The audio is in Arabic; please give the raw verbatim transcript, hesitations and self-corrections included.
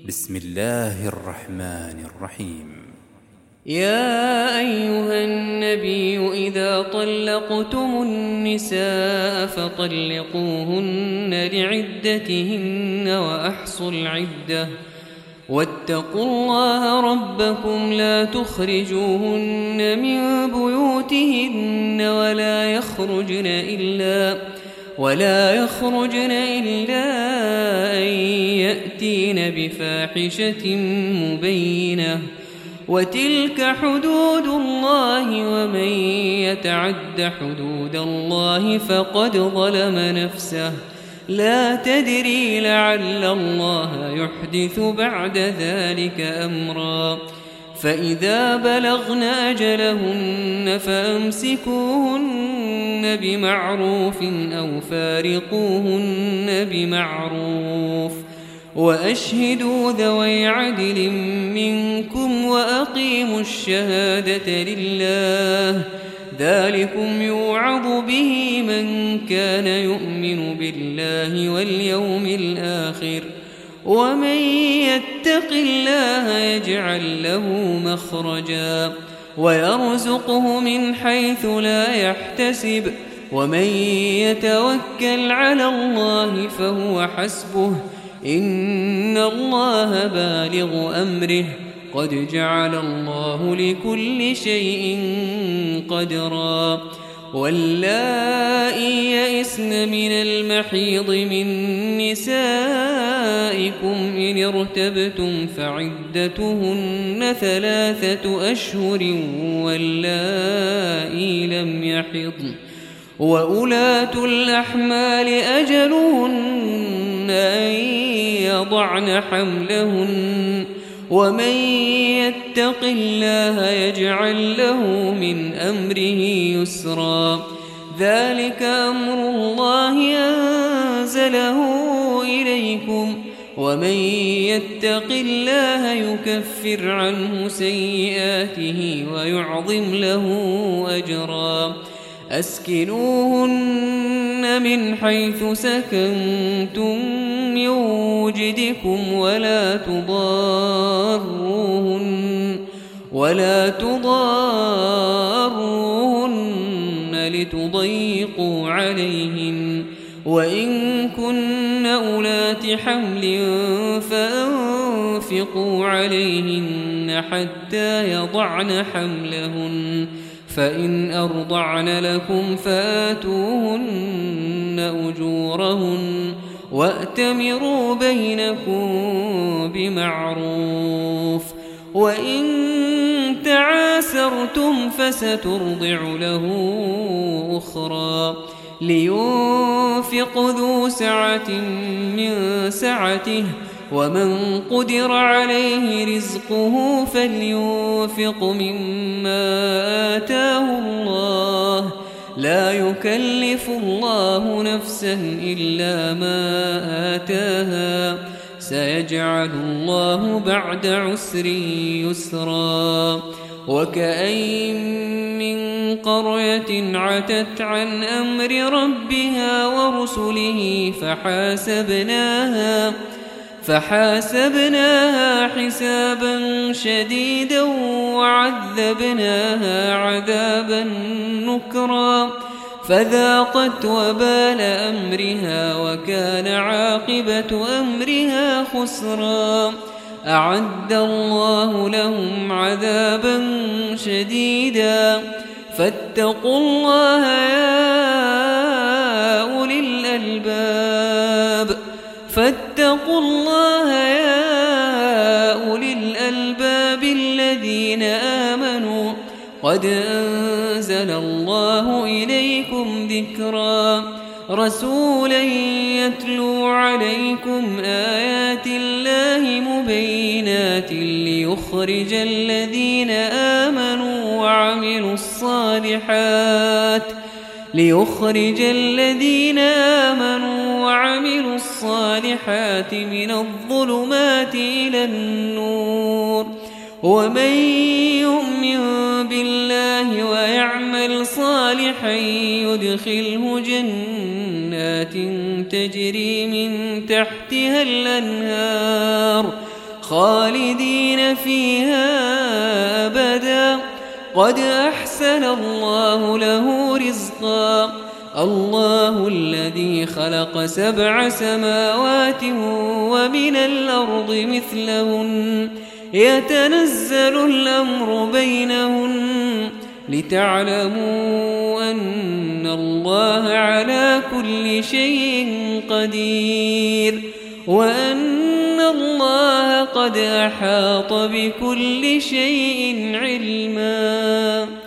بسم الله الرحمن الرحيم. يا أيها النبي إذا طلقتم النساء فطلقوهن لعدتهن وأحصوا العدة واتقوا الله ربكم لا تخرجوهن من بيوتهن ولا يخرجن إلا ولا يخرجن إلا أن يأتين بفاحشة مبينة وتلك حدود الله ومن يتعد حدود الله فقد ظلم نفسه لا تدري لعل الله يحدث بعد ذلك أمرا فإذا بلغن أجلهن فأمسكوهن بمعروف أو فارقوهن بمعروف وأشهدوا ذوي عدل منكم وأقيموا الشهادة لله ذلكم يوعظ به من كان يؤمن بالله واليوم الآخر ومن يتق الله يجعل له مخرجا ويرزقه من حيث لا يحتسب ومن يتوكل على الله فهو حسبه إن الله بالغ أمره قد جعل الله لكل شيء قدرا واللائي يئسن من المحيض من نسائكم إن ارتبتم فعدتهن ثلاثة أشهر واللائي لم يحضن وأولاة الأحمال أجلهن أن يضعن حملهن ومن يتق الله يجعل له من أمره يسرا ذلك أمر الله أنزله إليكم ومن يتق الله يكفر عنه سيئاته ويعظم له أجرا أسكنوهن من حيث سكنتم من وجدكم ولا تضاروهن ولا تضاروهن لتضيقوا عليهن وإن كن أولات حمل فأنفقوا عليهن حتى يضعن حملهن فإن أرضعن لكم فآتوهن أجورهن وأتمروا بينكم بمعروف وإن تعاسرتم فسترضع له أخرى لينفق ذو سعة من سعته ومن قدر عليه رزقه فلينفق مما آتاه الله لا يكلف الله نفسا إلا ما آتاها سيجعل الله بعد عسر يسرا وكأين من قرية عتت عن أمر ربها ورسله فحاسبناها فحاسبناها حسابا شديدا وعذبناها عذابا نكرا فذاقت وبال أمرها وكان عاقبة أمرها خسرا أعد الله لهم عذابا شديدا فاتقوا الله يا أولي الألباب فاتقوا الله يا أولي الألباب الذين آمنوا قد أنزل الله إليكم ذكرا رسولا يتلو عليكم آيات الله مبينات ليخرج الذين آمنوا وعملوا الصالحات ليخرج الذين آمنوا وعملوا الصالحات من الظلمات إلى النور ومن يؤمن بالله ويعمل صالحا يدخله جنات تجري من تحتها الأنهار خالدين فيها أبدا قد أحسن الله له رزقا الله الذي خلق سبع سماوات ومن الأرض مثلهن يتنزل الأمر بينهن لتعلموا أن الله على كل شيء قدير وأن الله قد أحاط بكل شيء علما.